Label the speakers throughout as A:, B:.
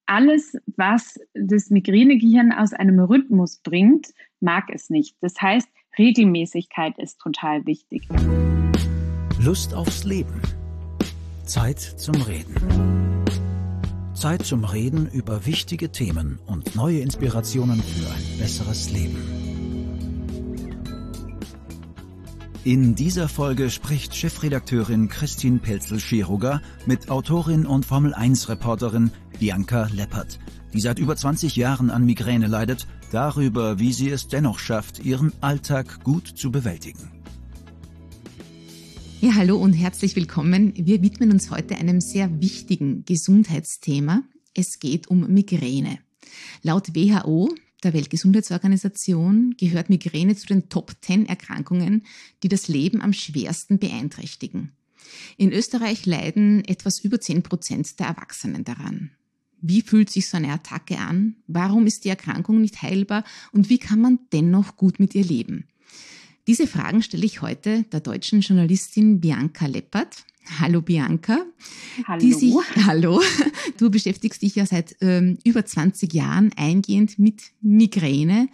A: alles, was das Migränegehirn aus einem Rhythmus bringt, mag es nicht. Das heißt, Regelmäßigkeit ist total wichtig.
B: Lust aufs Leben. Zeit zum Reden. Zeit zum Reden über wichtige Themen und neue Inspirationen für ein besseres Leben. In dieser Folge spricht Chefredakteurin Christine Pelzel-Scheruger mit Autorin und Formel-1-Reporterin Bianca Leppert, die seit über 20 Jahren an Migräne leidet, darüber, wie sie es dennoch schafft, ihren Alltag gut zu bewältigen.
C: Ja, hallo und herzlich willkommen. Wir widmen uns heute einem sehr wichtigen Gesundheitsthema. Es geht um Migräne. Laut WHO, der Weltgesundheitsorganisation, gehört Migräne zu den Top 10 Erkrankungen, die das Leben am schwersten beeinträchtigen. In Österreich leiden etwas über 10% der Erwachsenen daran. Wie fühlt sich so eine Attacke an? Warum ist die Erkrankung nicht heilbar? Und wie kann man dennoch gut mit ihr leben? Diese Fragen stelle ich heute der deutschen Journalistin Bianca Leppert. Hallo Bianca.
A: Hallo.
C: Hallo. Du beschäftigst dich ja seit über 20 Jahren eingehend mit Migräne.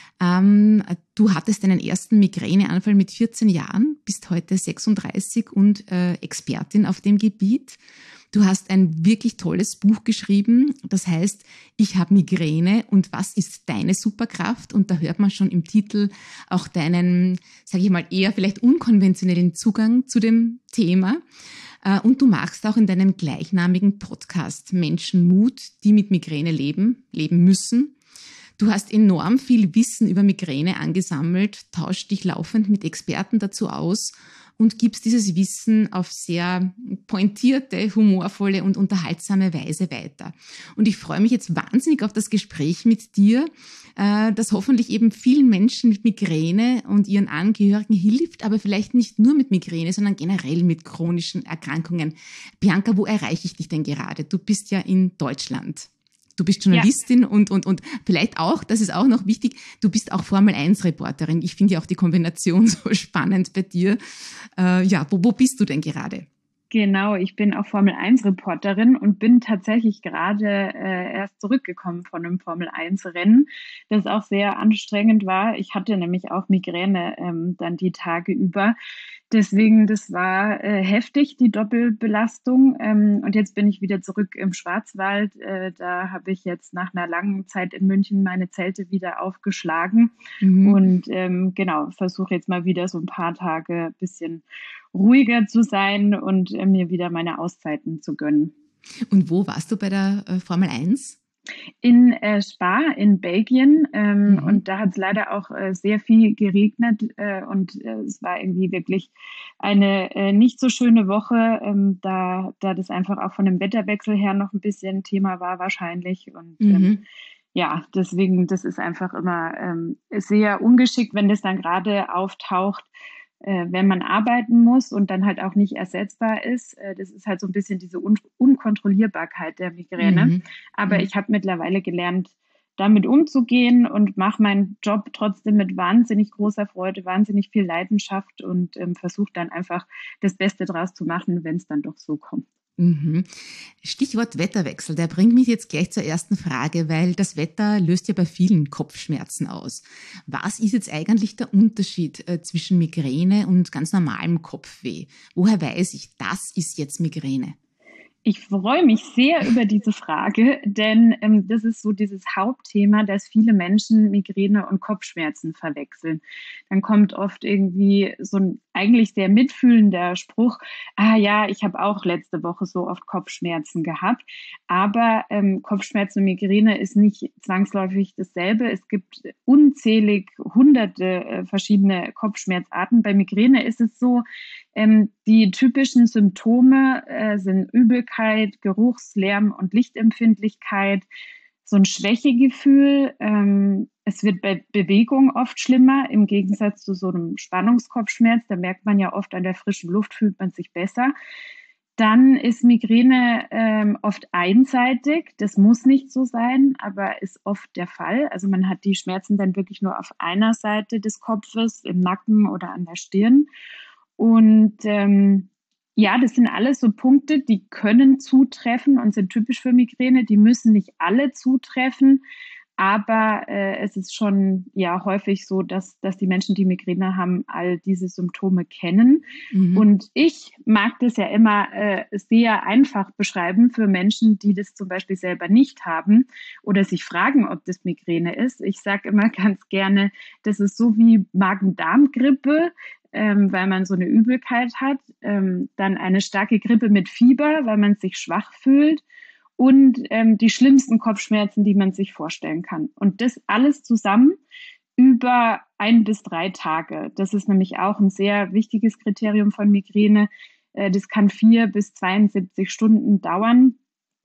C: Du hattest deinen ersten Migräneanfall mit 14 Jahren, bist heute 36 und Expertin auf dem Gebiet. Du hast ein wirklich tolles Buch geschrieben, das heißt, ich habe Migräne und was ist deine Superkraft? Und da hört man schon im Titel auch deinen, sage ich mal, eher vielleicht unkonventionellen Zugang zu dem Thema. Und du machst auch in deinem gleichnamigen Podcast Menschen Mut, die mit Migräne leben müssen. Du hast enorm viel Wissen über Migräne angesammelt, tauscht dich laufend mit Experten dazu aus und gibst dieses Wissen auf sehr pointierte, humorvolle und unterhaltsame Weise weiter. Und ich freue mich jetzt wahnsinnig auf das Gespräch mit dir, das hoffentlich eben vielen Menschen mit Migräne und ihren Angehörigen hilft, aber vielleicht nicht nur mit Migräne, sondern generell mit chronischen Erkrankungen. Bianca, wo erreiche ich dich denn gerade? Du bist ja in Deutschland. Du bist Journalistin, ja. und vielleicht auch, das ist auch noch wichtig, du bist auch Formel-1-Reporterin. Ich finde ja auch die Kombination so spannend bei dir. Wo bist du denn gerade?
A: Genau, ich bin auch Formel-1-Reporterin und bin tatsächlich gerade erst zurückgekommen von einem Formel-1-Rennen, das auch sehr anstrengend war. Ich hatte nämlich auch Migräne dann die Tage über. Deswegen, das war heftig, die Doppelbelastung. Und jetzt bin ich wieder zurück im Schwarzwald. Da habe ich jetzt nach einer langen Zeit in München meine Zelte wieder aufgeschlagen. Und versuche jetzt mal wieder so ein paar Tage ein bisschen ruhiger zu sein und mir wieder meine Auszeiten zu gönnen.
C: Und wo warst du bei der Formel 1?
A: In Spa in Belgien und da hat es leider auch sehr viel geregnet und es war irgendwie wirklich eine nicht so schöne Woche, da das einfach auch von dem Wetterwechsel her noch ein bisschen Thema war wahrscheinlich und deswegen, das ist einfach immer sehr ungeschickt, wenn das dann gerade auftaucht, wenn man arbeiten muss und dann halt auch nicht ersetzbar ist. Das ist halt so ein bisschen diese Unkontrollierbarkeit der Migräne. Aber ich habe mittlerweile gelernt, damit umzugehen und mache meinen Job trotzdem mit wahnsinnig großer Freude, wahnsinnig viel Leidenschaft und versuche dann einfach das Beste draus zu machen, wenn es dann doch so kommt.
C: Stichwort Wetterwechsel, der bringt mich jetzt gleich zur ersten Frage, weil das Wetter löst ja bei vielen Kopfschmerzen aus. Was ist jetzt eigentlich der Unterschied zwischen Migräne und ganz normalem Kopfweh? Woher weiß ich, das ist jetzt Migräne?
A: Ich freue mich sehr über diese Frage, denn das ist so dieses Hauptthema, dass viele Menschen Migräne und Kopfschmerzen verwechseln. Dann kommt oft irgendwie so ein eigentlich sehr mitfühlender Spruch, ich habe auch letzte Woche so oft Kopfschmerzen gehabt, aber Kopfschmerzen und Migräne ist nicht zwangsläufig dasselbe. Es gibt unzählig hunderte verschiedene Kopfschmerzarten. Bei Migräne ist es so, die typischen Symptome sind Übelkeit, Geruchs-, Lärm- und Lichtempfindlichkeit, so ein Schwächegefühl. Es wird bei Bewegung oft schlimmer, im Gegensatz zu so einem Spannungskopfschmerz. Da merkt man ja oft, an der frischen Luft fühlt man sich besser. Dann ist Migräne oft einseitig. Das muss nicht so sein, aber ist oft der Fall. Also man hat die Schmerzen dann wirklich nur auf einer Seite des Kopfes, im Nacken oder an der Stirn. Und Ja, das sind alles so Punkte, die können zutreffen und sind typisch für Migräne. Die müssen nicht alle zutreffen, aber es ist schon ja häufig so, dass die Menschen, die Migräne haben, all diese Symptome kennen.
C: Mhm.
A: Und ich mag das ja immer sehr einfach beschreiben für Menschen, die das zum Beispiel selber nicht haben oder sich fragen, ob das Migräne ist. Ich sage immer ganz gerne, das ist so wie Magen-Darm-Grippe, weil man so eine Übelkeit hat, dann eine starke Grippe mit Fieber, weil man sich schwach fühlt und die schlimmsten Kopfschmerzen, die man sich vorstellen kann. Und das alles zusammen über 1 bis 3 Tage. Das ist nämlich auch ein sehr wichtiges Kriterium von Migräne. Das kann 4 bis 72 Stunden dauern.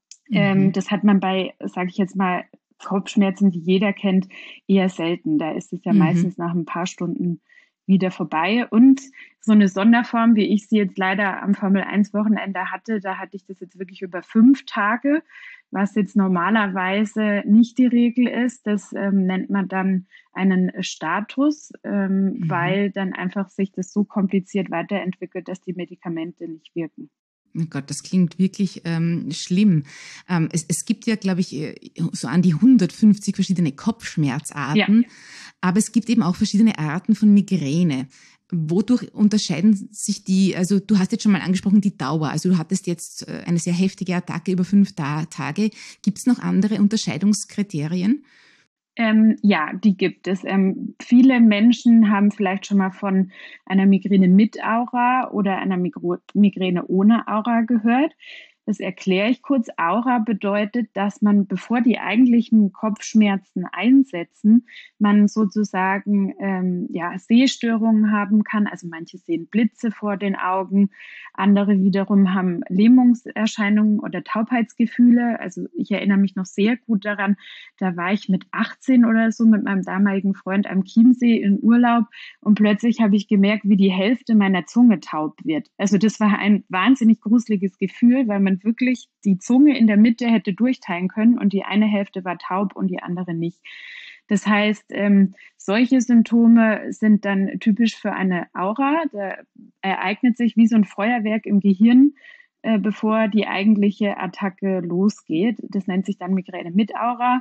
A: Das hat man bei, sage ich jetzt mal, Kopfschmerzen, die jeder kennt, eher selten. Da ist es ja
C: Mhm.
A: meistens nach ein paar Stunden wieder vorbei. Und so eine Sonderform, wie ich sie jetzt leider am Formel-1-Wochenende hatte, da hatte ich das jetzt wirklich über 5 Tage, was jetzt normalerweise nicht die Regel ist. Das nennt man dann einen Status,
C: Mhm.
A: weil dann einfach sich das so kompliziert weiterentwickelt, dass die Medikamente nicht wirken.
C: Oh Gott, das klingt wirklich schlimm. Es gibt ja, glaube ich, so an die 150 verschiedene
A: Ja.
C: Kopfschmerzarten, aber es gibt eben auch verschiedene Arten von Migräne. Wodurch unterscheiden sich die, also du hast jetzt schon mal angesprochen, die Dauer. Also du hattest jetzt eine sehr heftige Attacke über 5 Tage. Gibt es noch andere Unterscheidungskriterien?
A: Ja, die gibt es. Viele Menschen haben vielleicht schon mal von einer Migräne mit Aura oder einer Migräne ohne Aura gehört. Das erkläre ich kurz. Aura bedeutet, dass man, bevor die eigentlichen Kopfschmerzen einsetzen, man sozusagen ja, Sehstörungen haben kann. Also manche sehen Blitze vor den Augen, andere wiederum haben Lähmungserscheinungen oder Taubheitsgefühle. Also ich erinnere mich noch sehr gut daran, da war ich mit 18 oder so mit meinem damaligen Freund am Chiemsee in Urlaub und plötzlich habe ich gemerkt, wie die Hälfte meiner Zunge taub wird. Also das war ein wahnsinnig gruseliges Gefühl, weil man wirklich die Zunge in der Mitte hätte durchteilen können und die eine Hälfte war taub und die andere nicht. Das heißt, solche Symptome sind dann typisch für eine Aura. Da ereignet sich wie so ein Feuerwerk im Gehirn, bevor die eigentliche Attacke losgeht. Das nennt sich dann Migräne mit Aura.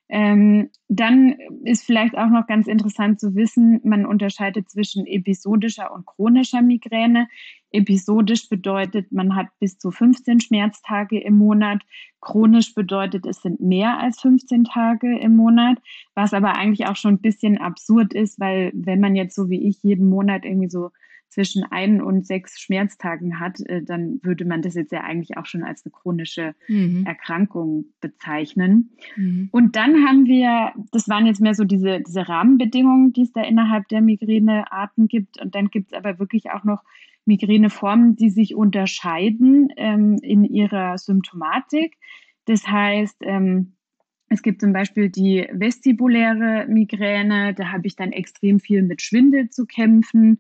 A: Dann ist vielleicht auch noch ganz interessant zu wissen, man unterscheidet zwischen episodischer und chronischer Migräne. Episodisch bedeutet, man hat bis zu 15 Schmerztage im Monat. Chronisch bedeutet, es sind mehr als 15 Tage im Monat, was aber eigentlich auch schon ein bisschen absurd ist, weil wenn man jetzt so wie ich jeden Monat irgendwie so zwischen 1 und 6 Schmerztagen hat, dann würde man das jetzt ja eigentlich auch schon als eine chronische
C: Mhm.
A: Erkrankung bezeichnen.
C: Mhm.
A: Und dann haben wir, das waren jetzt mehr so diese Rahmenbedingungen, die es da innerhalb der Migränearten gibt. Und dann gibt es aber wirklich auch noch Migräneformen, die sich unterscheiden in ihrer Symptomatik. Das heißt, es gibt zum Beispiel die vestibuläre Migräne, da habe ich dann extrem viel mit Schwindel zu kämpfen.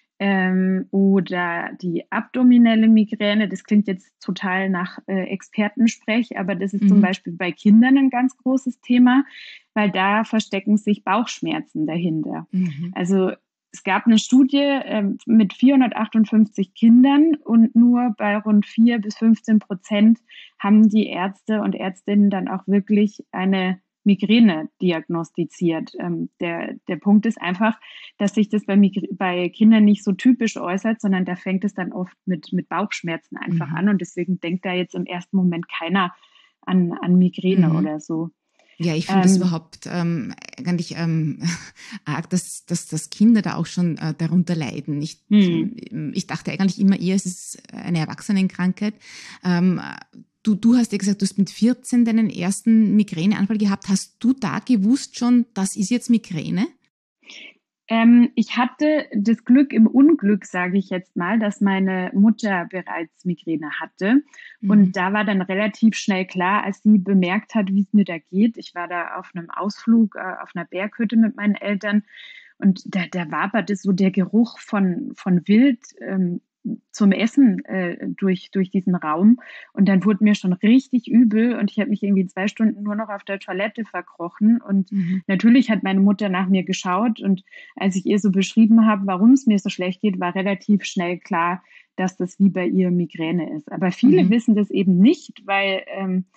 A: Oder die abdominelle Migräne, das klingt jetzt total nach Expertensprech, aber das ist zum
C: Mhm.
A: Beispiel bei Kindern ein ganz großes Thema, weil da verstecken sich Bauchschmerzen dahinter.
C: Mhm.
A: Also es gab eine Studie mit 458 Kindern und nur bei rund 4 bis 15% haben die Ärzte und Ärztinnen dann auch wirklich eine Migräne diagnostiziert. Der Punkt ist einfach, dass sich das bei Kindern nicht so typisch äußert, sondern da fängt es dann oft mit Bauchschmerzen einfach
C: Mhm.
A: an und deswegen denkt da jetzt im ersten Moment keiner an Migräne
C: Mhm.
A: oder so.
C: Ja, ich finde das
A: Ähm,
C: überhaupt eigentlich arg, dass Kinder da auch schon darunter leiden.
A: hm.
C: Ich dachte eigentlich immer eher, es ist eine Erwachsenenkrankheit. Ähm, du hast ja gesagt, du hast mit 14 deinen ersten Migräneanfall gehabt. Hast du da gewusst schon, das ist jetzt Migräne?
A: Ich hatte das Glück im Unglück, sage ich jetzt mal, dass meine Mutter bereits Migräne hatte. Und
C: Mhm.
A: da war dann relativ schnell klar, als sie bemerkt hat, wie es mir da geht. Ich war da auf einem Ausflug auf einer Berghütte mit meinen Eltern und da waberte so der Geruch von Wild zum Essen durch diesen Raum. Und dann wurde mir schon richtig übel und ich habe mich irgendwie 2 Stunden nur noch auf der Toilette verkrochen. Und natürlich hat meine Mutter nach mir geschaut. Und als ich ihr so beschrieben habe, warum es mir so schlecht geht, war relativ schnell klar, dass das wie bei ihr Migräne ist. Aber viele wissen das eben nicht, weil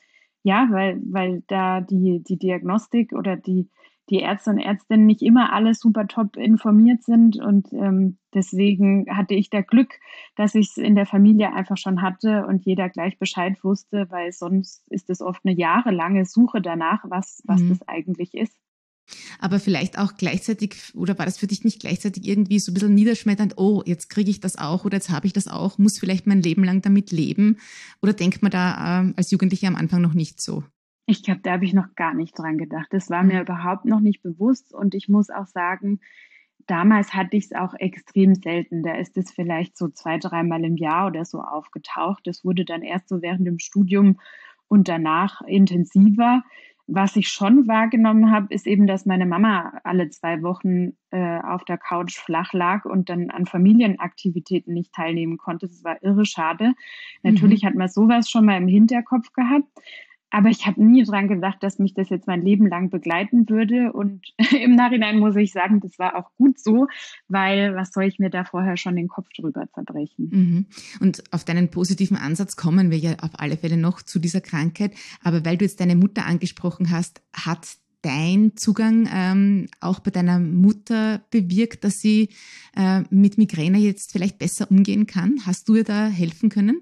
A: da die Diagnostik oder die Ärzte und Ärztinnen nicht immer alle super top informiert sind. Und deswegen hatte ich da Glück, dass ich es in der Familie einfach schon hatte und jeder gleich Bescheid wusste, weil sonst ist es oft eine jahrelange Suche danach, was das eigentlich ist.
C: Aber vielleicht auch gleichzeitig, oder war das für dich nicht gleichzeitig irgendwie so ein bisschen niederschmetternd, oh, jetzt kriege ich das auch oder jetzt habe ich das auch, muss vielleicht mein Leben lang damit leben? Oder denkt man da als Jugendliche am Anfang noch nicht so?
A: Ich glaube, da habe ich noch gar nicht dran gedacht. Das war mir überhaupt noch nicht bewusst. Und ich muss auch sagen, damals hatte ich es auch extrem selten. Da ist es vielleicht so 2-3 Mal im Jahr oder so aufgetaucht. Das wurde dann erst so während dem Studium und danach intensiver. Was ich schon wahrgenommen habe, ist eben, dass meine Mama alle 2 Wochen auf der Couch flach lag und dann an Familienaktivitäten nicht teilnehmen konnte. Das war irre schade. Natürlich hat man sowas schon mal im Hinterkopf gehabt. Aber ich habe nie dran gedacht, dass mich das jetzt mein Leben lang begleiten würde. Und im Nachhinein muss ich sagen, das war auch gut so, weil was soll ich mir da vorher schon den Kopf drüber zerbrechen?
C: Und auf deinen positiven Ansatz kommen wir ja auf alle Fälle noch zu dieser Krankheit. Aber weil du jetzt deine Mutter angesprochen hast, hat dein Zugang auch bei deiner Mutter bewirkt, dass sie mit Migräne jetzt vielleicht besser umgehen kann? Hast du ihr da helfen können?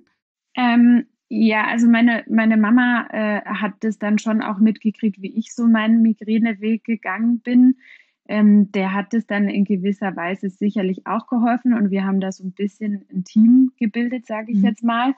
A: Ja, also meine Mama hat das dann schon auch mitgekriegt, wie ich so meinen Migräneweg gegangen bin. Der hat es dann in gewisser Weise sicherlich auch geholfen und wir haben da so ein bisschen ein Team gebildet, sage ich jetzt mal.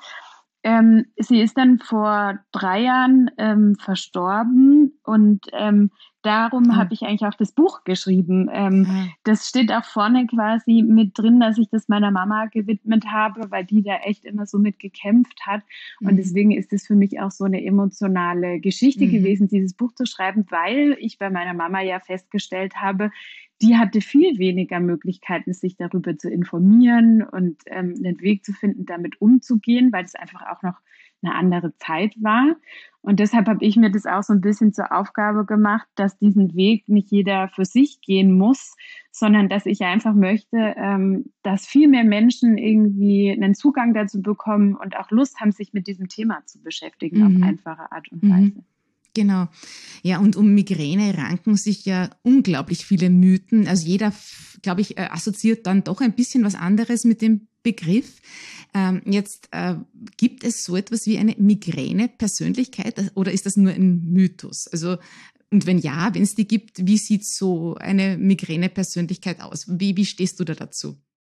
A: Sie ist dann vor 3 Jahren verstorben und darum habe ich eigentlich auch das Buch geschrieben. Das steht auch vorne quasi mit drin, dass ich das meiner Mama gewidmet habe, weil die da echt immer so mit gekämpft hat. Und deswegen ist es für mich auch so eine emotionale Geschichte gewesen, dieses Buch zu schreiben, weil ich bei meiner Mama ja festgestellt habe, die hatte viel weniger Möglichkeiten, sich darüber zu informieren und einen Weg zu finden, damit umzugehen, weil es einfach auch noch eine andere Zeit war. Und deshalb habe ich mir das auch so ein bisschen zur Aufgabe gemacht, dass diesen Weg nicht jeder für sich gehen muss, sondern dass ich einfach möchte, dass viel mehr Menschen irgendwie einen Zugang dazu bekommen und auch Lust haben, sich mit diesem Thema zu beschäftigen auf einfache Art und Weise.
C: Genau. Ja, und um Migräne ranken sich ja unglaublich viele Mythen. Also jeder, glaube ich, assoziiert dann doch ein bisschen was anderes mit dem Begriff. Jetzt gibt es so etwas wie eine Migräne-Persönlichkeit oder ist das nur ein Mythos? Also, und wenn ja, wenn es die gibt, wie sieht so eine Migräne-Persönlichkeit aus? Wie stehst du da dazu?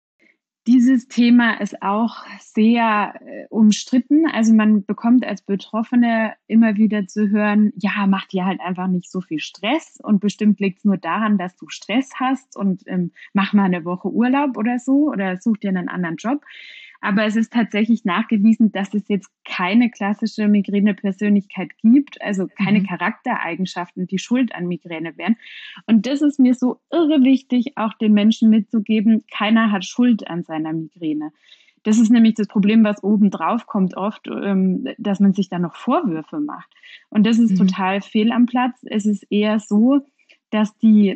A: Dieses Thema ist auch sehr umstritten. Also man bekommt als Betroffene immer wieder zu hören, ja, mach dir halt einfach nicht so viel Stress und bestimmt liegt es nur daran, dass du Stress hast und mach mal eine Woche Urlaub oder so oder such dir einen anderen Job. Aber es ist tatsächlich nachgewiesen, dass es jetzt keine klassische Migräne-Persönlichkeit gibt, also keine Charaktereigenschaften, die schuld an Migräne wären. Und das ist mir so irre wichtig, auch den Menschen mitzugeben, keiner hat Schuld an seiner Migräne. Das ist nämlich das Problem, was oben drauf kommt oft, dass man sich da noch Vorwürfe macht. Und das ist total fehl am Platz. Es ist eher so, dass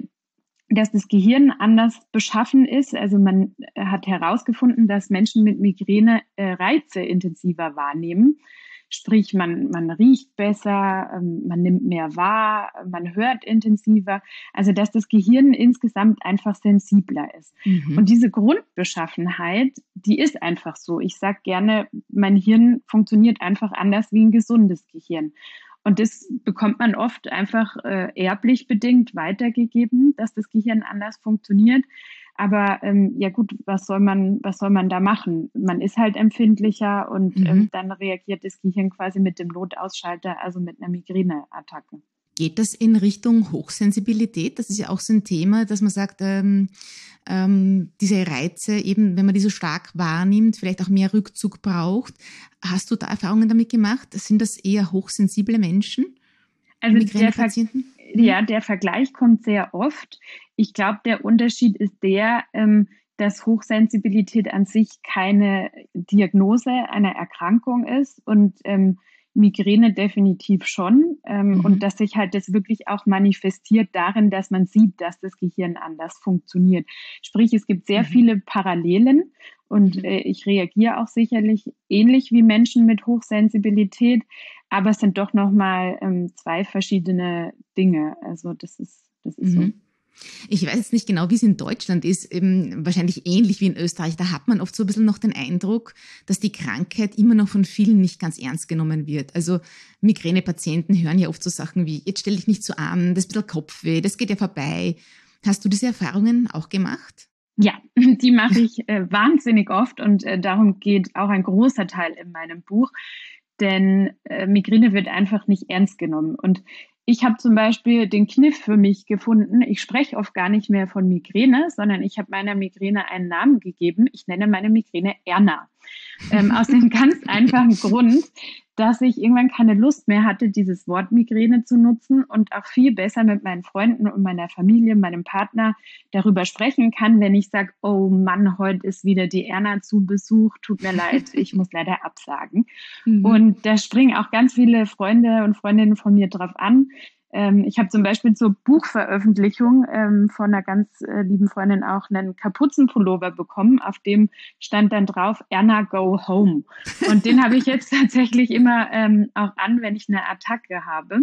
A: das Gehirn anders beschaffen ist. Also man hat herausgefunden, dass Menschen mit Migräne Reize intensiver wahrnehmen. Sprich, man riecht besser, man nimmt mehr wahr, man hört intensiver. Also dass das Gehirn insgesamt einfach sensibler ist. Und diese Grundbeschaffenheit, die ist einfach so. Ich sage gerne, mein Hirn funktioniert einfach anders wie ein gesundes Gehirn. Und das bekommt man oft einfach erblich bedingt weitergegeben, dass das Gehirn anders funktioniert. Aber ja gut, was soll man da machen? Man ist halt empfindlicher und dann reagiert das Gehirn quasi mit dem Notausschalter, also mit einer Migräneattacke.
C: Geht das in Richtung Hochsensibilität? Das ist ja auch so ein Thema, dass man sagt, diese Reize, eben wenn man die so stark wahrnimmt, vielleicht auch mehr Rückzug braucht. Hast du da Erfahrungen damit gemacht? Sind das eher hochsensible Menschen?
A: Also der Vergleich kommt sehr oft. Ich glaube, der Unterschied ist der, dass Hochsensibilität an sich keine Diagnose einer Erkrankung ist und Migräne definitiv schon. Und dass sich halt das wirklich auch manifestiert darin, dass man sieht, dass das Gehirn anders funktioniert. Sprich, es gibt sehr viele Parallelen und ich reagiere auch sicherlich ähnlich wie Menschen mit Hochsensibilität, aber es sind doch nochmal zwei verschiedene Dinge. Also das ist so.
C: Ich weiß jetzt nicht genau, wie es in Deutschland ist, wahrscheinlich ähnlich wie in Österreich. Da hat man oft so ein bisschen noch den Eindruck, dass die Krankheit immer noch von vielen nicht ganz ernst genommen wird. Also Migränepatienten hören ja oft so Sachen wie, jetzt stell dich nicht so an, das ist ein bisschen Kopfweh, das geht ja vorbei. Hast du diese Erfahrungen auch gemacht?
A: Ja, die mache ich wahnsinnig oft und darum geht auch ein großer Teil in meinem Buch, denn Migräne wird einfach nicht ernst genommen. Und ich habe zum Beispiel den Kniff für mich gefunden. Ich spreche oft gar nicht mehr von Migräne, sondern ich habe meiner Migräne einen Namen gegeben. Ich nenne meine Migräne Erna. Aus dem ganz einfachen Grund, dass ich irgendwann keine Lust mehr hatte, dieses Wort Migräne zu nutzen und auch viel besser mit meinen Freunden und meiner Familie, meinem Partner darüber sprechen kann, wenn ich sage, oh Mann, heute ist wieder die Erna zu Besuch, tut mir leid, ich muss leider absagen. Und da springen auch ganz viele Freunde und Freundinnen von mir drauf an. Ich habe zum Beispiel zur Buchveröffentlichung von einer ganz lieben Freundin auch einen Kapuzenpullover bekommen, auf dem stand dann drauf, Erna go home. Und den habe ich jetzt tatsächlich immer auch an, wenn ich eine Attacke habe.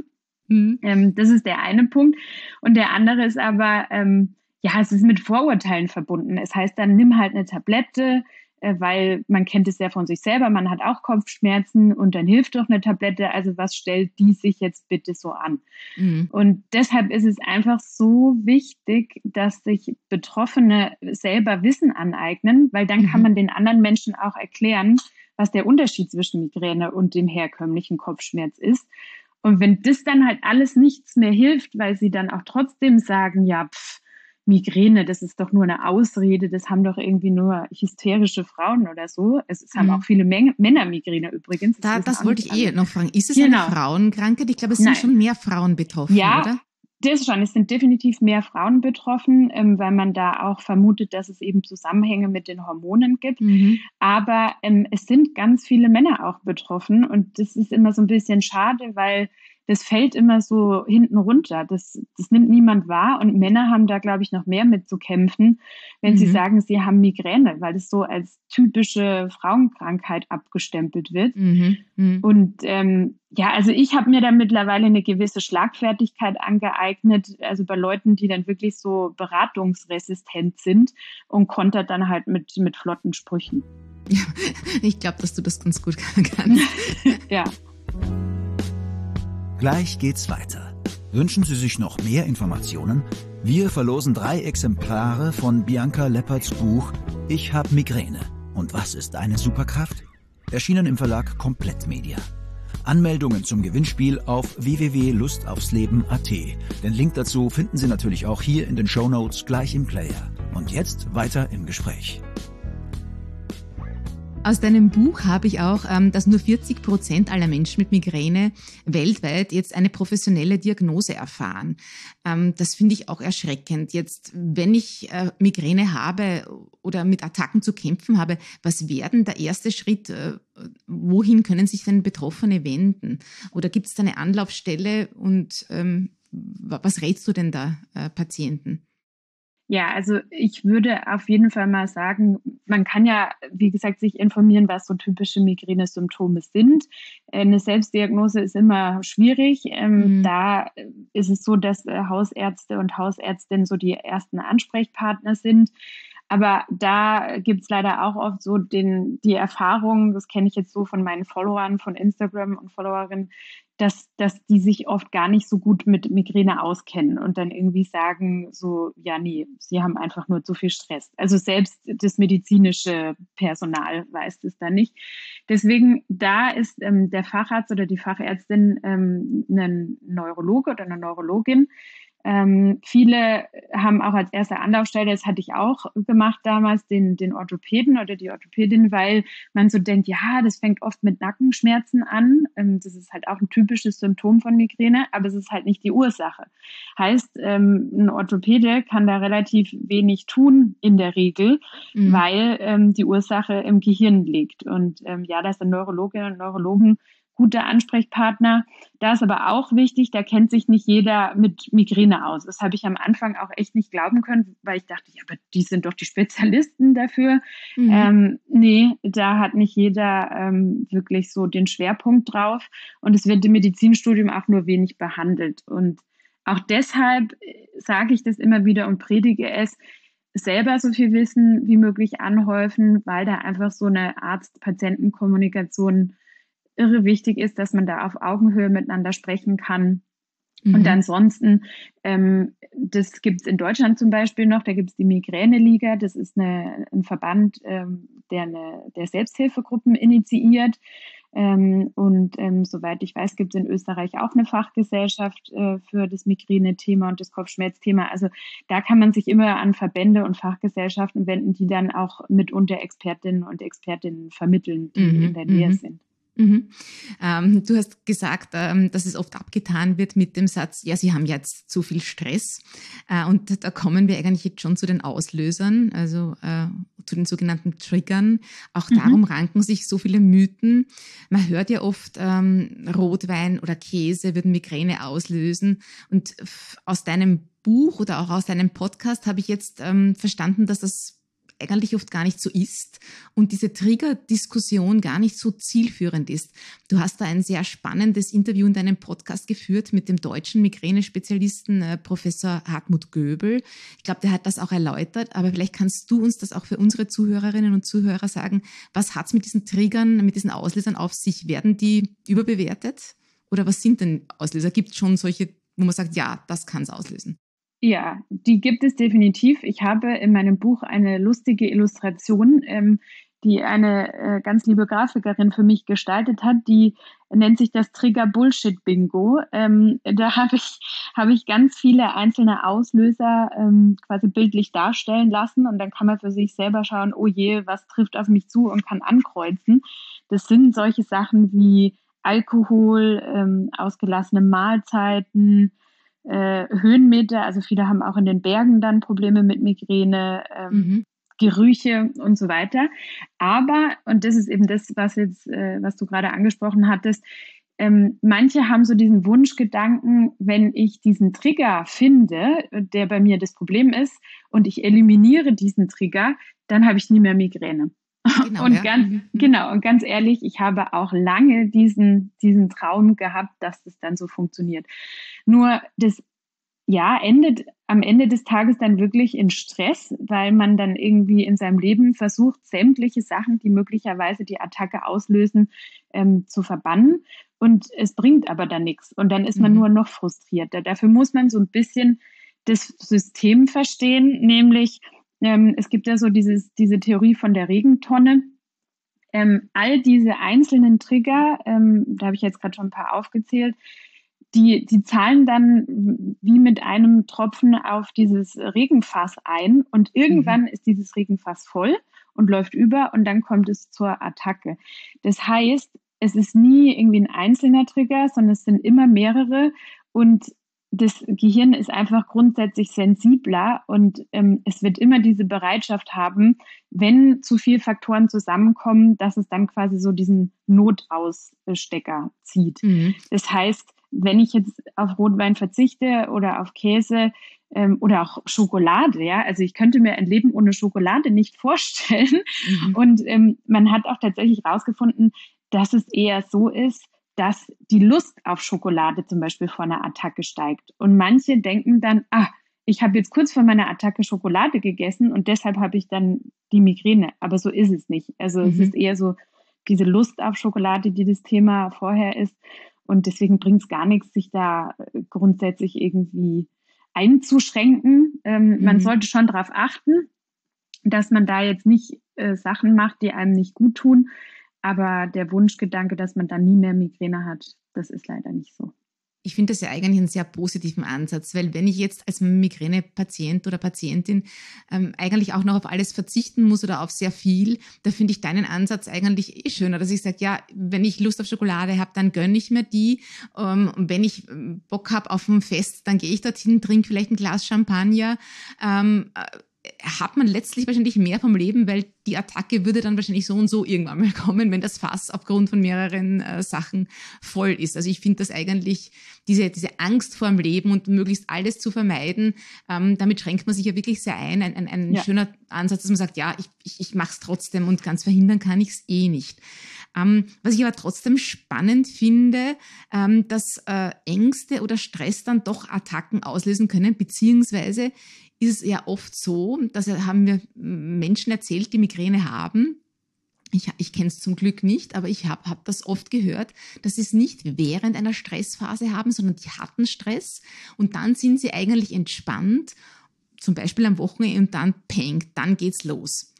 A: Das ist der eine Punkt. Und der andere ist aber, ja, es ist mit Vorurteilen verbunden. Es heißt dann, nimm halt eine Tablette, weil man kennt es ja von sich selber, man hat auch Kopfschmerzen und dann hilft doch eine Tablette, also was stellt die sich jetzt bitte so an? Und deshalb ist es einfach so wichtig, dass sich Betroffene selber Wissen aneignen, weil dann kann man den anderen Menschen auch erklären, was der Unterschied zwischen Migräne und dem herkömmlichen Kopfschmerz ist. Und wenn das dann halt alles nichts mehr hilft, weil sie dann auch trotzdem sagen, ja, Migräne, das ist doch nur eine Ausrede, das haben doch irgendwie nur hysterische Frauen oder so. Es haben auch viele Männer Migräne übrigens.
C: Das wollte ich noch fragen. Ist es eine Frauenkrankheit? Ich glaube, es sind schon mehr Frauen betroffen, oder?
A: Das schon. Es sind definitiv mehr Frauen betroffen, weil man da auch vermutet, dass es eben Zusammenhänge mit den Hormonen gibt. Aber es sind ganz viele Männer auch betroffen und das ist immer so ein bisschen schade, weil das fällt immer so hinten runter. Das nimmt niemand wahr und Männer haben da, glaube ich, noch mehr mit zu kämpfen, wenn sie sagen, sie haben Migräne, weil das so als typische Frauenkrankheit abgestempelt wird. Und ja, also ich habe mir da mittlerweile eine gewisse Schlagfertigkeit angeeignet, also bei Leuten, die dann wirklich so beratungsresistent sind und kontert dann halt mit flotten Sprüchen.
C: Ja, ich glaube, dass du das ganz gut kannst.
A: Ja.
B: Gleich geht's weiter. Wünschen Sie sich noch mehr Informationen? Wir verlosen 3 Exemplare von Bianca Lepperts Buch Ich hab Migräne. Und was ist eine Superkraft? Erschienen im Verlag Komplettmedia. Anmeldungen zum Gewinnspiel auf www.lustaufsleben.at. Den Link dazu finden Sie natürlich auch hier in den Shownotes gleich im Player. Und jetzt weiter im Gespräch.
C: Aus deinem Buch habe ich auch, dass nur 40% aller Menschen mit Migräne weltweit jetzt eine professionelle Diagnose erfahren. Das finde ich auch erschreckend. Jetzt, wenn ich Migräne habe oder mit Attacken zu kämpfen habe, was wäre denn der erste Schritt? Wohin können sich denn Betroffene wenden? Oder gibt es da eine Anlaufstelle und was rätst du denn da Patienten?
A: Ja, also ich würde auf jeden Fall mal sagen, man kann ja, wie gesagt, sich informieren, was so typische Migräne-Symptome sind. Eine Selbstdiagnose ist immer schwierig. Da ist es so, dass Hausärzte und Hausärztinnen so die ersten Ansprechpartner sind. Aber da gibt's leider auch oft so die Erfahrung, das kenne ich jetzt so von meinen Followern von Instagram und Followerinnen, dass die sich oft gar nicht so gut mit Migräne auskennen und dann irgendwie sagen so, ja, nee, sie haben einfach nur zu viel Stress. Also selbst das medizinische Personal weiß das da nicht. Deswegen, da ist der Facharzt oder die Fachärztin ein Neurologe oder eine Neurologin, Viele haben auch als erste Anlaufstelle, das hatte ich auch gemacht damals, den Orthopäden oder die Orthopädin, weil man so denkt, ja, das fängt oft mit Nackenschmerzen an. Das ist halt auch ein typisches Symptom von Migräne, aber es ist halt nicht die Ursache. Heißt, ein Orthopäde kann da relativ wenig tun in der Regel, weil die Ursache im Gehirn liegt. Und ja, da sind Neurologinnen und Neurologen gute Ansprechpartner. Da ist aber auch wichtig, da kennt sich nicht jeder mit Migräne aus. Das habe ich am Anfang auch echt nicht glauben können, weil ich dachte, ja, aber die sind doch die Spezialisten dafür. Nee, da hat nicht jeder wirklich so den Schwerpunkt drauf. Und es wird im Medizinstudium auch nur wenig behandelt. Und auch deshalb sage ich das immer wieder und predige es, selber so viel Wissen wie möglich anhäufen, weil da einfach so eine Arzt-Patienten-Kommunikation irre wichtig ist, dass man da auf Augenhöhe miteinander sprechen kann. Und ansonsten, das gibt es in Deutschland zum Beispiel noch, da gibt es die Migräne-Liga, das ist ein Verband, der Selbsthilfegruppen initiiert. Soweit ich weiß, gibt es in Österreich auch eine Fachgesellschaft für das Migräne-Thema und das Kopfschmerzthema. Also da kann man sich immer an Verbände und Fachgesellschaften wenden, die dann auch mitunter Expertinnen und Expertinnen vermitteln, die in der Nähe sind.
C: Du hast gesagt, dass es oft abgetan wird mit dem Satz, ja, Sie haben jetzt zu viel Stress. Und da kommen wir eigentlich jetzt schon zu den Auslösern, also zu den sogenannten Triggern. Auch darum ranken sich so viele Mythen. Man hört ja oft, Rotwein oder Käse würden Migräne auslösen. Und aus deinem Buch oder auch aus deinem Podcast habe ich jetzt verstanden, dass das eigentlich oft gar nicht so ist und diese Trigger-Diskussion gar nicht so zielführend ist. Du hast da ein sehr spannendes Interview in deinem Podcast geführt mit dem deutschen Migräne-Spezialisten Professor Hartmut Göbel. Ich glaube, der hat das auch erläutert, aber vielleicht kannst du uns das auch für unsere Zuhörerinnen und Zuhörer sagen. Was hat es mit diesen Triggern, mit diesen Auslösern auf sich? Werden die überbewertet? Oder was sind denn Auslöser? Gibt es schon solche, wo man sagt, ja, das kann es auslösen?
A: Ja, die gibt es definitiv. Ich habe in meinem Buch eine lustige Illustration, die eine ganz liebe Grafikerin für mich gestaltet hat. Die nennt sich das Trigger Bullshit Bingo. Da habe ich ganz viele einzelne Auslöser quasi bildlich darstellen lassen und dann kann man für sich selber schauen, oh je, was trifft auf mich zu und kann ankreuzen. Das sind solche Sachen wie Alkohol, ausgelassene Mahlzeiten, Höhenmeter, also viele haben auch in den Bergen dann Probleme mit Migräne, Gerüche und so weiter. Aber, und das ist eben das, was du gerade angesprochen hattest, manche haben so diesen Wunschgedanken, wenn ich diesen Trigger finde, der bei mir das Problem ist, und ich eliminiere diesen Trigger, dann habe ich nie mehr Migräne. Genau, und genau, und ganz ehrlich, ich habe auch lange diesen Traum gehabt, dass das dann so funktioniert. Nur das endet am Ende des Tages dann wirklich in Stress, weil man dann irgendwie in seinem Leben versucht, sämtliche Sachen, die möglicherweise die Attacke auslösen, zu verbannen. Und es bringt aber dann nichts. Und dann ist man nur noch frustrierter. Dafür muss man so ein bisschen das System verstehen, nämlich es gibt ja so diese Theorie von der Regentonne. All diese einzelnen Trigger, da habe ich jetzt gerade schon ein paar aufgezählt, die zahlen dann wie mit einem Tropfen auf dieses Regenfass ein und irgendwann ist dieses Regenfass voll und läuft über und dann kommt es zur Attacke. Das heißt, es ist nie irgendwie ein einzelner Trigger, sondern es sind immer mehrere und das Gehirn ist einfach grundsätzlich sensibler und es wird immer diese Bereitschaft haben, wenn zu viele Faktoren zusammenkommen, dass es dann quasi so diesen Notausstecker zieht. Das heißt, wenn ich jetzt auf Rotwein verzichte oder auf Käse oder auch Schokolade, ja, also ich könnte mir ein Leben ohne Schokolade nicht vorstellen. Und man hat auch tatsächlich herausgefunden, dass es eher so ist, dass die Lust auf Schokolade zum Beispiel vor einer Attacke steigt. Und manche denken dann, ich habe jetzt kurz vor meiner Attacke Schokolade gegessen und deshalb habe ich dann die Migräne. Aber so ist es nicht. Also es ist eher so diese Lust auf Schokolade, die das Thema vorher ist. Und deswegen bringt es gar nichts, sich da grundsätzlich irgendwie einzuschränken. Man sollte schon darauf achten, dass man da jetzt nicht Sachen macht, die einem nicht gut tun. Aber der Wunschgedanke, dass man dann nie mehr Migräne hat, das ist leider nicht so.
C: Ich finde das ja eigentlich einen sehr positiven Ansatz, weil wenn ich jetzt als Migränepatient oder Patientin eigentlich auch noch auf alles verzichten muss oder auf sehr viel, da finde ich deinen Ansatz eigentlich schöner, dass ich sage, ja, wenn ich Lust auf Schokolade habe, dann gönne ich mir die. Und wenn ich Bock habe auf ein Fest, dann gehe ich dorthin, trinke vielleicht ein Glas Champagner. Hat man letztlich wahrscheinlich mehr vom Leben, weil die Attacke würde dann wahrscheinlich so und so irgendwann mal kommen, wenn das Fass aufgrund von mehreren Sachen voll ist. Also ich finde das eigentlich, diese Angst vor dem Leben und möglichst alles zu vermeiden, damit schränkt man sich ja wirklich sehr ein. Ein schöner Ansatz, dass man sagt, ja, ich mache es trotzdem und ganz verhindern kann ich es eh nicht. Was ich aber trotzdem spannend finde, dass Ängste oder Stress dann doch Attacken auslösen können, beziehungsweise ist es ja oft so, haben mir Menschen erzählt, die Migräne haben. Ich kenne es zum Glück nicht, aber ich hab das oft gehört, dass sie es nicht während einer Stressphase haben, sondern die hatten Stress und dann sind sie eigentlich entspannt, zum Beispiel am Wochenende und dann peng, dann geht's los.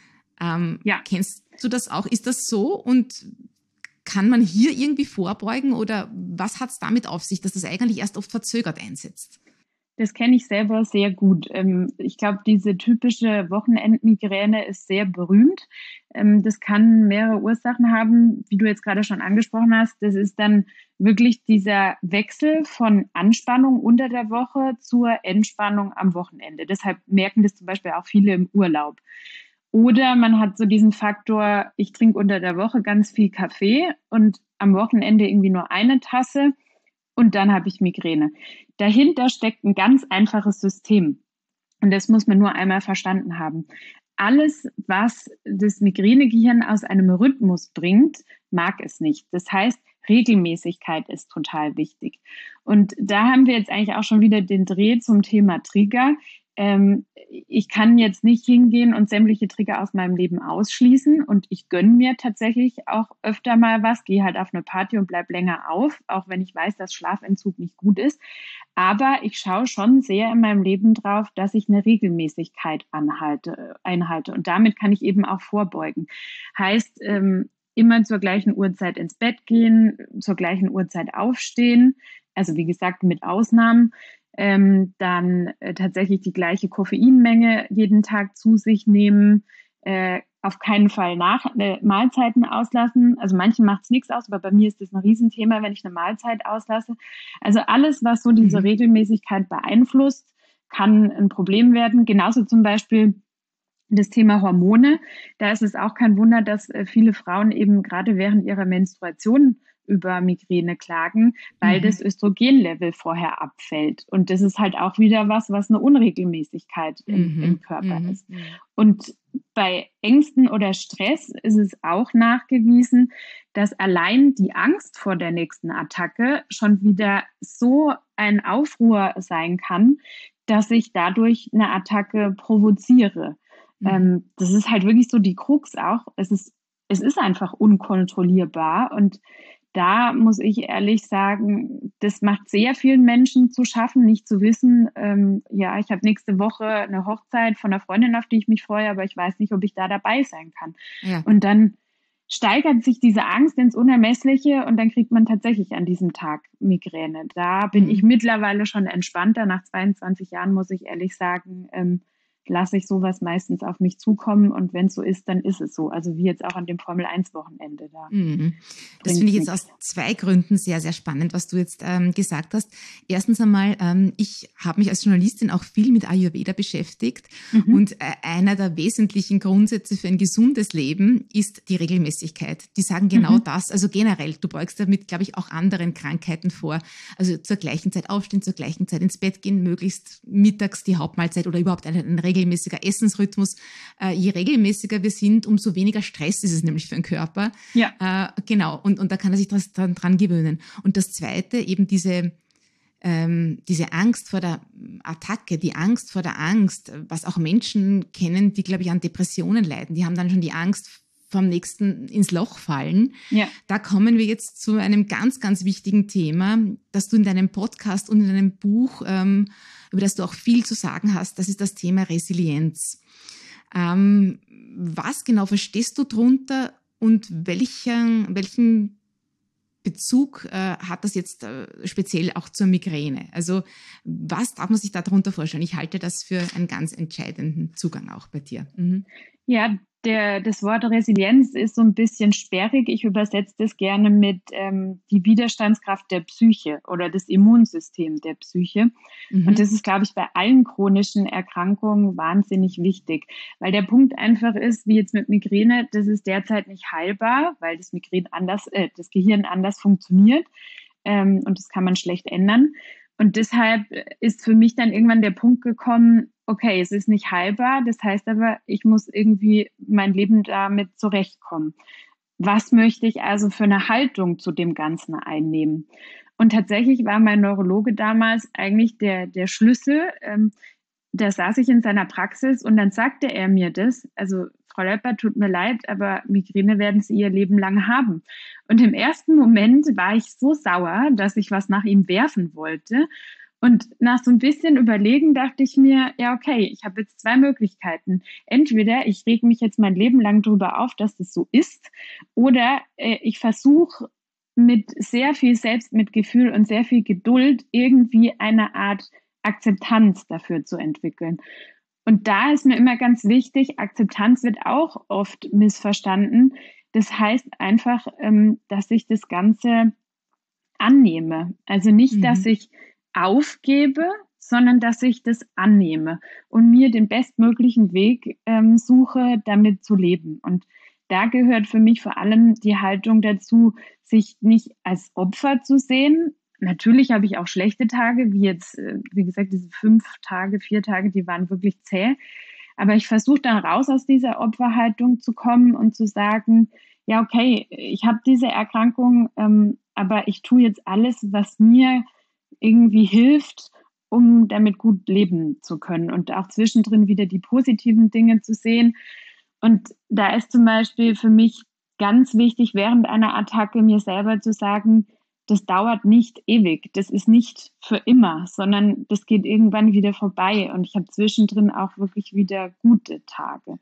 C: Kennst du das auch? Ist das so und kann man hier irgendwie vorbeugen oder was hat es damit auf sich, dass das eigentlich erst oft verzögert einsetzt?
A: Das kenne ich selber sehr gut. Ich glaube, diese typische Wochenendmigräne ist sehr berühmt. Das kann mehrere Ursachen haben, wie du jetzt gerade schon angesprochen hast. Das ist dann wirklich dieser Wechsel von Anspannung unter der Woche zur Entspannung am Wochenende. Deshalb merken das zum Beispiel auch viele im Urlaub. Oder man hat so diesen Faktor, ich trinke unter der Woche ganz viel Kaffee und am Wochenende irgendwie nur eine Tasse. Und dann habe ich Migräne. Dahinter steckt ein ganz einfaches System. Und das muss man nur einmal verstanden haben. Alles, was das Migränegehirn aus einem Rhythmus bringt, mag es nicht. Das heißt, Regelmäßigkeit ist total wichtig. Und da haben wir jetzt eigentlich auch schon wieder den Dreh zum Thema Trigger. Ich kann jetzt nicht hingehen und sämtliche Trigger aus meinem Leben ausschließen und ich gönne mir tatsächlich auch öfter mal was, gehe halt auf eine Party und bleib länger auf, auch wenn ich weiß, dass Schlafentzug nicht gut ist. Aber ich schaue schon sehr in meinem Leben drauf, dass ich eine Regelmäßigkeit einhalte und damit kann ich eben auch vorbeugen. Heißt, immer zur gleichen Uhrzeit ins Bett gehen, zur gleichen Uhrzeit aufstehen, also wie gesagt mit Ausnahmen. Dann tatsächlich die gleiche Koffeinmenge jeden Tag zu sich nehmen, auf keinen Fall Mahlzeiten auslassen. Also manchen macht es nichts aus, aber bei mir ist das ein Riesenthema, wenn ich eine Mahlzeit auslasse. Also alles, was so diese Regelmäßigkeit beeinflusst, kann ein Problem werden. Genauso zum Beispiel das Thema Hormone. Da ist es auch kein Wunder, dass viele Frauen eben gerade während ihrer Menstruation über Migräne klagen, weil das Östrogenlevel vorher abfällt. Und das ist halt auch wieder was eine Unregelmäßigkeit im Körper ist. Und bei Ängsten oder Stress ist es auch nachgewiesen, dass allein die Angst vor der nächsten Attacke schon wieder so ein Aufruhr sein kann, dass ich dadurch eine Attacke provoziere. Das ist halt wirklich so die Krux auch. Es ist einfach unkontrollierbar und da muss ich ehrlich sagen, das macht sehr vielen Menschen zu schaffen, nicht zu wissen, ich habe nächste Woche eine Hochzeit von einer Freundin, auf die ich mich freue, aber ich weiß nicht, ob ich da dabei sein kann. Ja. Und dann steigert sich diese Angst ins Unermessliche und dann kriegt man tatsächlich an diesem Tag Migräne. Da bin ich mittlerweile schon entspannter. Nach 22 Jahren muss ich ehrlich sagen, lasse ich sowas meistens auf mich zukommen und wenn es so ist, dann ist es so. Also wie jetzt auch an dem Formel-1-Wochenende da.
C: Das finde ich jetzt aus zwei Gründen sehr, sehr spannend, was du jetzt gesagt hast. Erstens einmal, ich habe mich als Journalistin auch viel mit Ayurveda beschäftigt und einer der wesentlichen Grundsätze für ein gesundes Leben ist die Regelmäßigkeit. Die sagen genau das, also generell, du beugst damit, glaube ich, auch anderen Krankheiten vor. Also zur gleichen Zeit aufstehen, zur gleichen Zeit ins Bett gehen, möglichst mittags die Hauptmahlzeit oder überhaupt einen regelmäßiger Essensrhythmus. Je regelmäßiger wir sind, umso weniger Stress ist es nämlich für den Körper. Ja. Genau, und da kann er sich dran gewöhnen. Und das Zweite, eben diese Angst vor der Attacke, die Angst vor der Angst, was auch Menschen kennen, die, glaube ich, an Depressionen leiden. Die haben dann schon die Angst vom nächsten ins Loch fallen. Ja. Da kommen wir jetzt zu einem ganz, ganz wichtigen Thema, das du in deinem Podcast und in deinem Buch, über das du auch viel zu sagen hast, das ist das Thema Resilienz. Was genau verstehst du drunter und welchen Bezug hat das jetzt speziell auch zur Migräne? Also was darf man sich darunter vorstellen? Ich halte das für einen ganz entscheidenden Zugang auch bei dir. Mhm.
A: Ja, das Wort Resilienz ist so ein bisschen sperrig. Ich übersetze das gerne mit die Widerstandskraft der Psyche oder das Immunsystem der Psyche.
C: Mhm.
A: Und das ist, glaube ich, bei allen chronischen Erkrankungen wahnsinnig wichtig, weil der Punkt einfach ist, wie jetzt mit Migräne, das ist derzeit nicht heilbar, weil das das Gehirn anders funktioniert und das kann man schlecht ändern. Und deshalb ist für mich dann irgendwann der Punkt gekommen, okay, es ist nicht heilbar, das heißt aber, ich muss irgendwie mein Leben damit zurechtkommen. Was möchte ich also für eine Haltung zu dem Ganzen einnehmen? Und tatsächlich war mein Neurologe damals eigentlich der Schlüssel. Da saß ich in seiner Praxis und dann sagte er mir das, also Frau Leppert, tut mir leid, aber Migräne werden Sie Ihr Leben lang haben. Und im ersten Moment war ich so sauer, dass ich was nach ihm werfen wollte. Und nach so ein bisschen Überlegen dachte ich mir, ja, okay, ich habe jetzt zwei Möglichkeiten. Entweder ich reg mich jetzt mein Leben lang drüber auf, dass das so ist, oder ich versuche mit sehr viel Selbstmitgefühl und sehr viel Geduld irgendwie eine Art Akzeptanz dafür zu entwickeln. Und da ist mir immer ganz wichtig, Akzeptanz wird auch oft missverstanden. Das heißt einfach, dass ich das Ganze annehme. Also nicht, dass ich aufgebe, sondern dass ich das annehme und mir den bestmöglichen Weg suche, damit zu leben. Und da gehört für mich vor allem die Haltung dazu, sich nicht als Opfer zu sehen. Natürlich habe ich auch schlechte Tage, wie jetzt, wie gesagt, diese 4 Tage, die waren wirklich zäh. Aber ich versuche dann raus aus dieser Opferhaltung zu kommen und zu sagen, ja, okay, ich habe diese Erkrankung, aber ich tue jetzt alles, was mir irgendwie hilft, um damit gut leben zu können und auch zwischendrin wieder die positiven Dinge zu sehen. Und da ist zum Beispiel für mich ganz wichtig, während einer Attacke mir selber zu sagen, das dauert nicht ewig, das ist nicht für immer, sondern das geht irgendwann wieder vorbei und ich habe zwischendrin auch wirklich wieder gute Tage.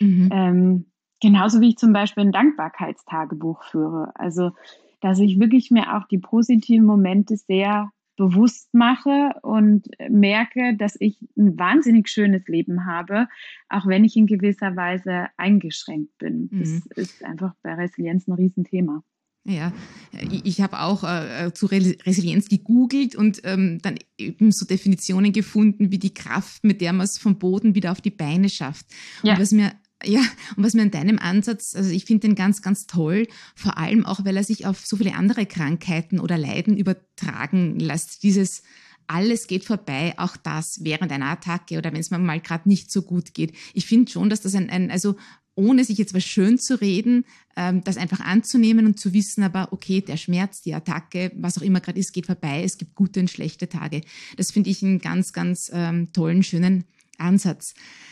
A: Genauso wie ich zum Beispiel ein Dankbarkeitstagebuch führe. Also, dass ich wirklich mir auch die positiven Momente sehr bewusst mache und merke, dass ich ein wahnsinnig schönes Leben habe, auch wenn ich in gewisser Weise eingeschränkt bin. Das ist einfach bei Resilienz ein Riesenthema.
C: Ja, ich habe auch zu Resilienz gegoogelt und dann eben so Definitionen gefunden, wie die Kraft, mit der man es vom Boden wieder auf die Beine schafft. Ja. Und was mir an deinem Ansatz, also ich finde den ganz, ganz toll, vor allem auch, weil er sich auf so viele andere Krankheiten oder Leiden übertragen lässt. Dieses alles geht vorbei, auch das während einer Attacke oder wenn es mir mal gerade nicht so gut geht. Ich finde schon, dass das also ohne sich jetzt was schön zu reden, das einfach anzunehmen und zu wissen, aber okay, der Schmerz, die Attacke, was auch immer gerade ist, geht vorbei. Es gibt gute und schlechte Tage. Das finde ich einen ganz, ganz tollen, schönen Ansatz.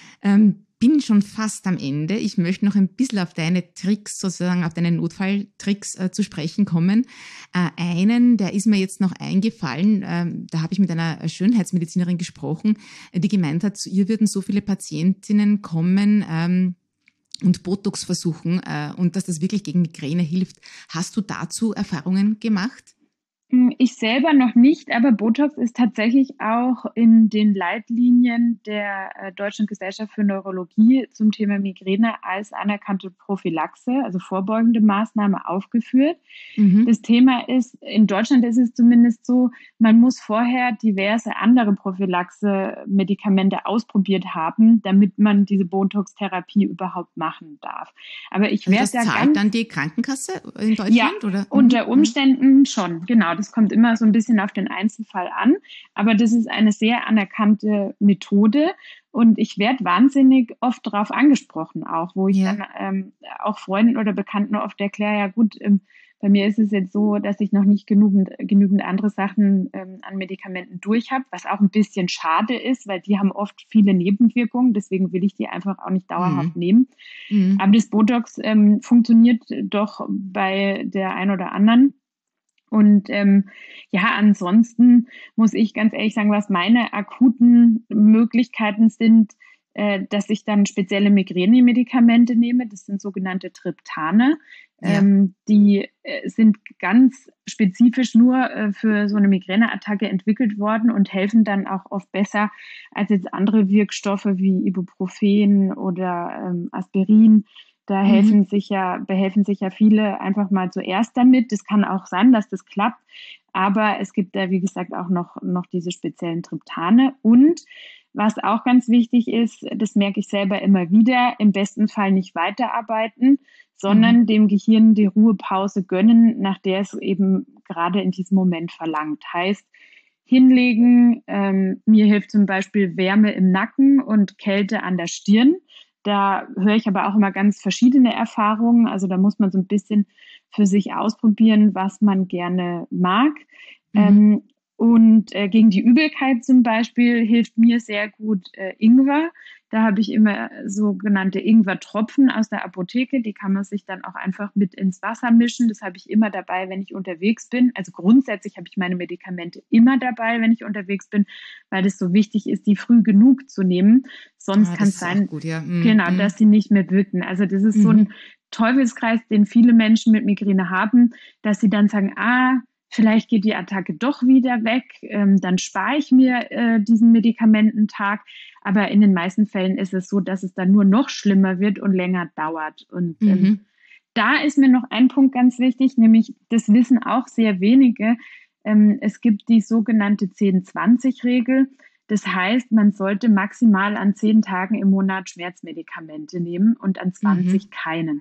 C: Bin schon fast am Ende. Ich möchte noch ein bisschen auf deine Tricks, sozusagen auf deine Notfalltricks zu sprechen kommen. Einen, der ist mir jetzt noch eingefallen, da habe ich mit einer Schönheitsmedizinerin gesprochen, die gemeint hat, zu ihr würden so viele Patientinnen kommen, und Botox versuchen und dass das wirklich gegen Migräne hilft. Hast du dazu Erfahrungen gemacht?
A: Ich selber noch nicht, aber Botox ist tatsächlich auch in den Leitlinien der Deutschen Gesellschaft für Neurologie zum Thema Migräne als anerkannte Prophylaxe, also vorbeugende Maßnahme aufgeführt. Das Thema ist, in Deutschland ist es zumindest so, man muss vorher diverse andere Prophylaxe-Medikamente ausprobiert haben, damit man diese Botox-Therapie überhaupt machen darf. Aber ich werde
C: das zahlt dann die Krankenkasse in Deutschland?
A: Ja, oder? Unter Umständen schon, genau. Das kommt immer so ein bisschen auf den Einzelfall an, aber das ist eine sehr anerkannte Methode und ich werde wahnsinnig oft darauf angesprochen auch, wo ich dann auch Freunden oder Bekannten oft erkläre, ja gut, bei mir ist es jetzt so, dass ich noch nicht genügend andere Sachen an Medikamenten durch habe, was auch ein bisschen schade ist, weil die haben oft viele Nebenwirkungen, deswegen will ich die einfach auch nicht dauerhaft nehmen. Aber das Botox funktioniert doch bei der einen oder anderen. Und ansonsten muss ich ganz ehrlich sagen, was meine akuten Möglichkeiten sind, dass ich dann spezielle Migränemedikamente nehme. Das sind sogenannte Triptane.
C: Ja.
A: Die sind ganz spezifisch nur für so eine Migräneattacke entwickelt worden und helfen dann auch oft besser als jetzt andere Wirkstoffe wie Ibuprofen oder Aspirin. Da behelfen sich ja viele einfach mal zuerst damit. Das kann auch sein, dass das klappt. Aber es gibt da, wie gesagt, auch noch diese speziellen Triptane. Und was auch ganz wichtig ist, das merke ich selber immer wieder, im besten Fall nicht weiterarbeiten, sondern dem Gehirn die Ruhepause gönnen, nach der es eben gerade in diesem Moment verlangt. Heißt, hinlegen, mir hilft zum Beispiel Wärme im Nacken und Kälte an der Stirn. Da höre ich aber auch immer ganz verschiedene Erfahrungen. Also da muss man so ein bisschen für sich ausprobieren, was man gerne mag. Und gegen die Übelkeit zum Beispiel hilft mir sehr gut Ingwer. Da habe ich immer sogenannte Ingwertropfen aus der Apotheke. Die kann man sich dann auch einfach mit ins Wasser mischen. Das habe ich immer dabei, wenn ich unterwegs bin. Also grundsätzlich habe ich meine Medikamente immer dabei, wenn ich unterwegs bin, weil es so wichtig ist, die früh genug zu nehmen. Sonst kann es sein,
C: gut, ja.
A: dass sie nicht mehr wirken. Also das ist so ein Teufelskreis, den viele Menschen mit Migräne haben, dass sie dann sagen, vielleicht geht die Attacke doch wieder weg, dann spare ich mir diesen Medikamententag. Aber in den meisten Fällen ist es so, dass es dann nur noch schlimmer wird und länger dauert. Und da ist mir noch ein Punkt ganz wichtig, nämlich das wissen auch sehr wenige. Es gibt die sogenannte 10-20-Regel. Das heißt, man sollte maximal an 10 Tagen im Monat Schmerzmedikamente nehmen und an 20 keinen.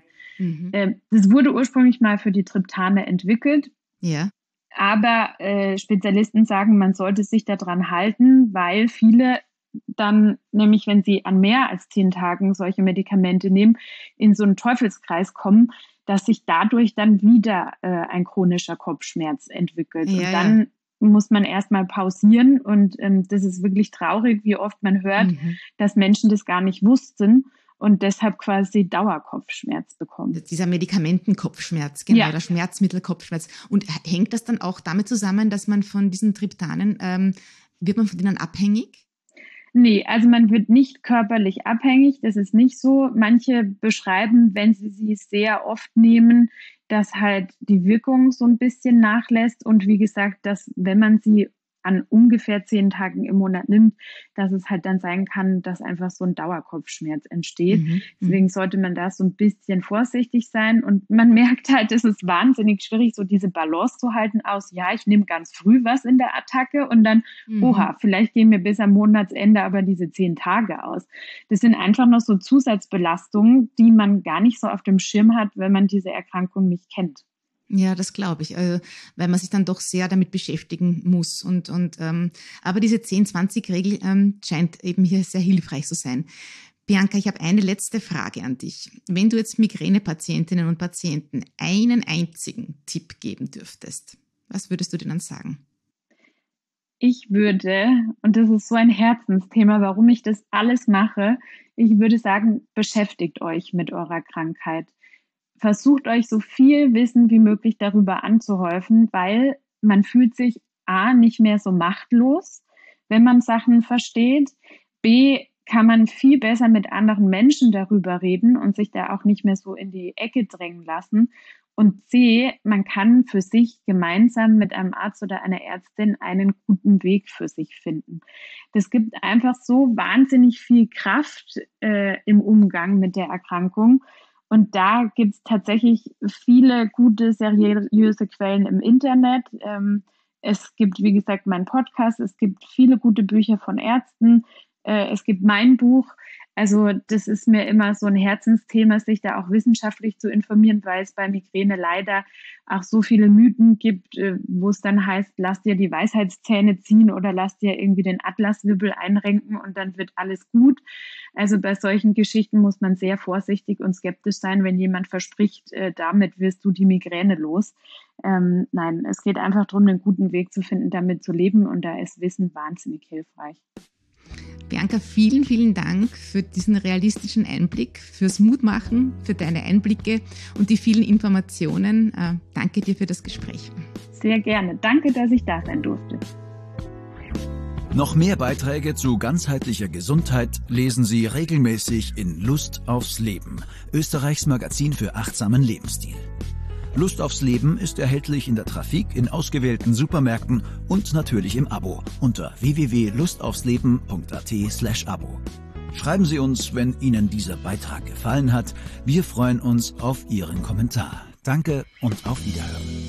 A: Das wurde ursprünglich mal für die Triptane entwickelt.
C: Ja.
A: Aber Spezialisten sagen, man sollte sich daran halten, weil viele dann, nämlich wenn sie an mehr als 10 Tagen solche Medikamente nehmen, in so einen Teufelskreis kommen, dass sich dadurch dann wieder ein chronischer Kopfschmerz entwickelt.
C: Ja,
A: und dann muss man erstmal pausieren. Und das ist wirklich traurig, wie oft man hört, dass Menschen das gar nicht wussten und deshalb quasi Dauerkopfschmerz bekommen.
C: Dieser Medikamentenkopfschmerz, genau, oder Schmerzmittelkopfschmerz. Und hängt das dann auch damit zusammen, dass man von diesen Triptanen, wird man von denen abhängig?
A: Nee, also man wird nicht körperlich abhängig, das ist nicht so. Manche beschreiben, wenn sie sehr oft nehmen, dass halt die Wirkung so ein bisschen nachlässt und wie gesagt, dass wenn man sie an ungefähr 10 Tagen im Monat nimmt, dass es halt dann sein kann, dass einfach so ein Dauerkopfschmerz entsteht. Deswegen sollte man da so ein bisschen vorsichtig sein und man merkt halt, es ist wahnsinnig schwierig, so diese Balance zu halten aus, ja, ich nehme ganz früh was in der Attacke und dann, vielleicht gehen mir bis am Monatsende aber diese 10 Tage aus. Das sind einfach noch so Zusatzbelastungen, die man gar nicht so auf dem Schirm hat, wenn man diese Erkrankung nicht kennt.
C: Ja, das glaube ich, weil man sich dann doch sehr damit beschäftigen muss. Aber diese 10-20-Regel scheint eben hier sehr hilfreich zu sein. Bianca, ich habe eine letzte Frage an dich. Wenn du jetzt Migränepatientinnen und Patienten einen einzigen Tipp geben dürftest, was würdest du denen sagen?
A: Ich würde, und das ist so ein Herzensthema, warum ich das alles mache, ich würde sagen, beschäftigt euch mit eurer Krankheit. Versucht euch so viel Wissen wie möglich darüber anzuhäufen, weil man fühlt sich A, nicht mehr so machtlos, wenn man Sachen versteht. B, kann man viel besser mit anderen Menschen darüber reden und sich da auch nicht mehr so in die Ecke drängen lassen. Und C, man kann für sich gemeinsam mit einem Arzt oder einer Ärztin einen guten Weg für sich finden. Das gibt einfach so wahnsinnig viel Kraft im Umgang mit der Erkrankung. Und da gibt es tatsächlich viele gute, seriöse Quellen im Internet. Es gibt, wie gesagt, meinen Podcast, es gibt viele gute Bücher von Ärzten, es gibt mein Buch. Also das ist mir immer so ein Herzensthema, sich da auch wissenschaftlich zu informieren, weil es bei Migräne leider auch so viele Mythen gibt, wo es dann heißt, lass dir die Weisheitszähne ziehen oder lass dir irgendwie den Atlaswirbel einrenken und dann wird alles gut. Also bei solchen Geschichten muss man sehr vorsichtig und skeptisch sein, wenn jemand verspricht, damit wirst du die Migräne los. Nein, es geht einfach darum, einen guten Weg zu finden, damit zu leben und da ist Wissen wahnsinnig hilfreich.
C: Bianca, vielen, vielen Dank für diesen realistischen Einblick, fürs Mutmachen, für deine Einblicke und die vielen Informationen. Danke dir für das Gespräch.
A: Sehr gerne. Danke, dass ich da sein durfte.
B: Noch mehr Beiträge zu ganzheitlicher Gesundheit lesen Sie regelmäßig in Lust aufs Leben, Österreichs Magazin für achtsamen Lebensstil. Lust aufs Leben ist erhältlich in der Trafik, in ausgewählten Supermärkten und natürlich im Abo unter www.lustaufsleben.at/Abo. Schreiben Sie uns, wenn Ihnen dieser Beitrag gefallen hat. Wir freuen uns auf Ihren Kommentar. Danke und auf Wiederhören.